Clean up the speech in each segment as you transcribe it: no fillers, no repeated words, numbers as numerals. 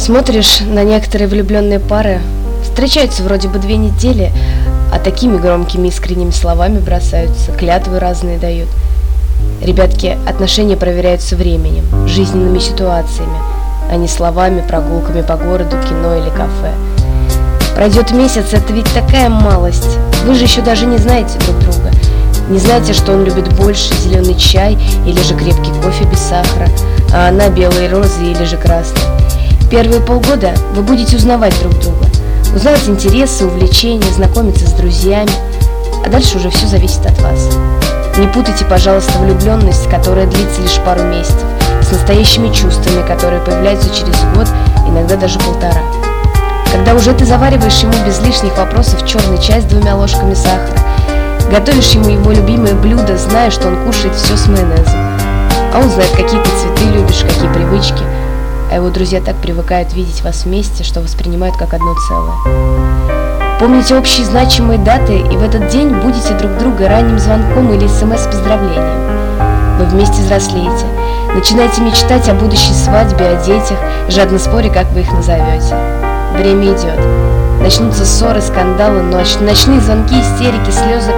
Смотришь на некоторые влюбленные пары, встречаются вроде бы 2 недели, а такими громкими искренними словами бросаются, клятвы разные дают. Ребятки, отношения проверяются временем, жизненными ситуациями, а не словами, прогулками по городу, кино или кафе. Пройдет месяц, это ведь такая малость. Вы же еще даже не знаете друг друга. Не знаете, что он любит больше, зеленый чай или же крепкий кофе без сахара, а она белые розы или же красные. Первые полгода вы будете узнавать друг друга, узнавать интересы, увлечения, знакомиться с друзьями, а дальше уже все зависит от вас. Не путайте, пожалуйста, влюбленность, которая длится лишь пару месяцев, с настоящими чувствами, которые появляются через год, иногда даже 1,5. Когда уже ты завариваешь ему без лишних вопросов черный чай с 2 ложками сахара, готовишь ему его любимое блюдо, зная, что он кушает все с майонезом, а он знает, какие ты цветы любишь, какие привычки, а его друзья так привыкают видеть вас вместе, что воспринимают как одно целое. Помните общие значимые даты, и в этот день будете друг друга ранним звонком или СМС с поздравлением. Вы вместе взрослеете, начинаете мечтать о будущей свадьбе, о детях, жадно споря, как вы их назовете. Время идет. Начнутся ссоры, скандалы, ночные звонки, истерики, слезы.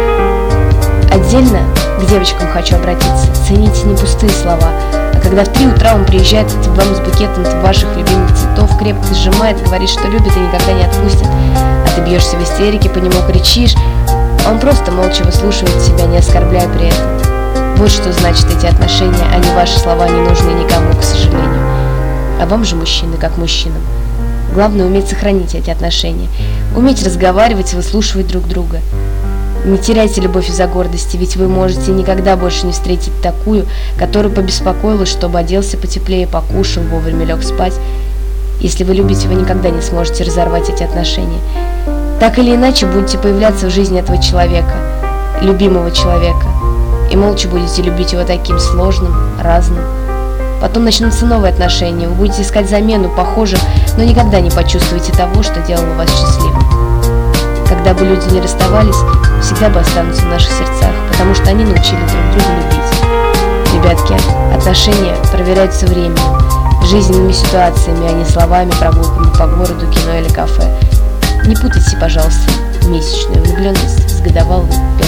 Отдельно к девочкам хочу обратиться. Цените не пустые слова, а когда в 3 утра он приезжает к вам с букетом ваших любимых цветов, крепко сжимает, говорит, что любит и никогда не отпустит, а ты бьешься в истерике, по нему кричишь, а он просто молча выслушивает тебя, не оскорбляя при этом. Вот что значит эти отношения, а не ваши слова, не нужны никому, к сожалению. А вам же, мужчины, как мужчинам, главное уметь сохранить эти отношения, уметь разговаривать и выслушивать друг друга. Не теряйте любовь из-за гордости, ведь вы можете никогда больше не встретить такую, которая побеспокоилась, чтобы оделся потеплее, покушал, вовремя лег спать. Если вы любите, вы никогда не сможете разорвать эти отношения. Так или иначе будете появляться в жизни этого человека, любимого человека, и молча будете любить его таким сложным, разным. Потом начнутся новые отношения, вы будете искать замену, похожих, но никогда не почувствуете того, что делало вас счастливым. Когда бы люди не расставались, всегда бы останутся в наших сердцах, потому что они научили друг друга любить. Ребятки, отношения проверяются временем, жизненными ситуациями, а не словами, прогулками по городу, кино или кафе. Не путайте, пожалуйста, месячную влюбленность с годовалым